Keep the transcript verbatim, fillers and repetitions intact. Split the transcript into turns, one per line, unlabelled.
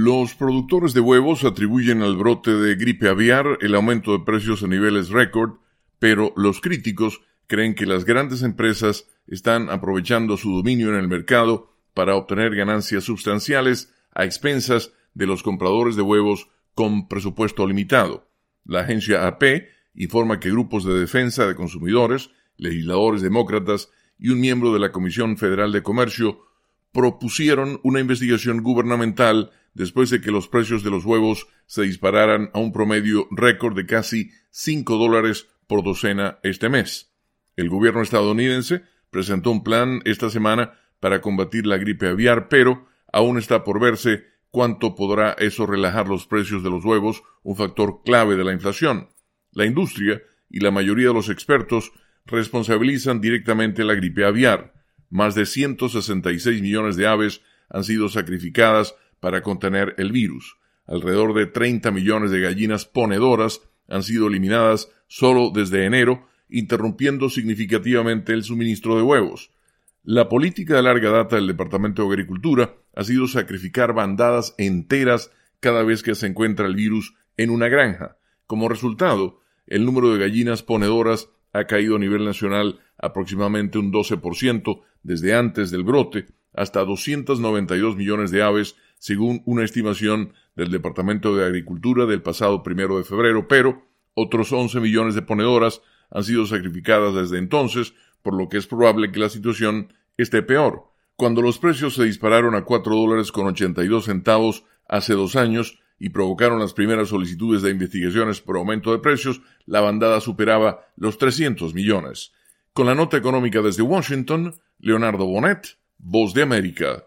Los productores de huevos atribuyen al brote de gripe aviar el aumento de precios a niveles récord, pero los críticos creen que las grandes empresas están aprovechando su dominio en el mercado para obtener ganancias sustanciales a expensas de los compradores de huevos con presupuesto limitado. La agencia A P informa que grupos de defensa de consumidores, legisladores demócratas y un miembro de la Comisión Federal de Comercio propusieron una investigación gubernamental después de que los precios de los huevos se dispararan a un promedio récord de casi cinco dólares por docena este mes. El gobierno estadounidense presentó un plan esta semana para combatir la gripe aviar, pero aún está por verse cuánto podrá eso relajar los precios de los huevos, un factor clave de la inflación. La industria y la mayoría de los expertos responsabilizan directamente la gripe aviar. Más de ciento sesenta y seis millones de aves han sido sacrificadas para contener el virus. Alrededor de treinta millones de gallinas ponedoras han sido eliminadas solo desde enero, interrumpiendo significativamente el suministro de huevos. La política de larga data del Departamento de Agricultura ha sido sacrificar bandadas enteras cada vez que se encuentra el virus en una granja. Como resultado, el número de gallinas ponedoras ha caído a nivel nacional aproximadamente un doce por ciento desde antes del brote, hasta doscientos noventa y dos millones de aves, según una estimación del Departamento de Agricultura del pasado primero de febrero, pero otros once millones de ponedoras han sido sacrificadas desde entonces, por lo que es probable que la situación esté peor. Cuando los precios se dispararon a cuatro dólares con ochenta y dos centavos hace dos años y provocaron las primeras solicitudes de investigaciones por aumento de precios, la bandada superaba los trescientos millones. Con la nota económica desde Washington, Leonardo Bonet, Voz de América.